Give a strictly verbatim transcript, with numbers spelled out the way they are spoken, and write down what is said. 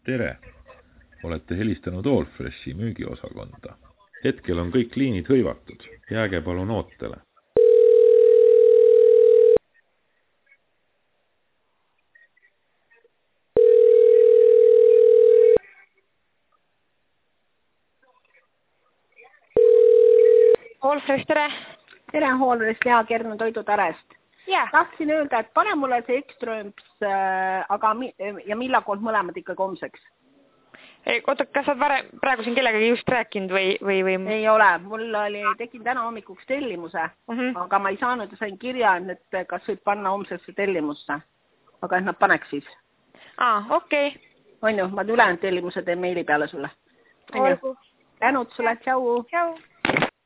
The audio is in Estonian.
Tere! Olete helistanud Allfreshi müügiosakonda. Hetkel on kõik liinid hõivatud. Jääge palun ootele. Allfresh, tere! Tere, Allfresh, Lea Kernu Toidutarest. Ja. Tahtsin öelda, et pane mulle see ekströöms, aga mi ja millakolt mõlemad ikka homseks. Ei, oota, kas sa oled praegu siin kellegagi just rääkinud või, või, või... Ei ole, mul oli, tegin täna hommikuks tellimuse, uh -huh. aga ma ei saanud ja sain kirja, et kas võib panna homsesse tellimusse. Aga et nad paneks siis. Aa, okei. Okay. On ju, ma ülejäänud tellimuse teen meili peale sulle. Olgu. Tänud sulle, tšau. Tšau.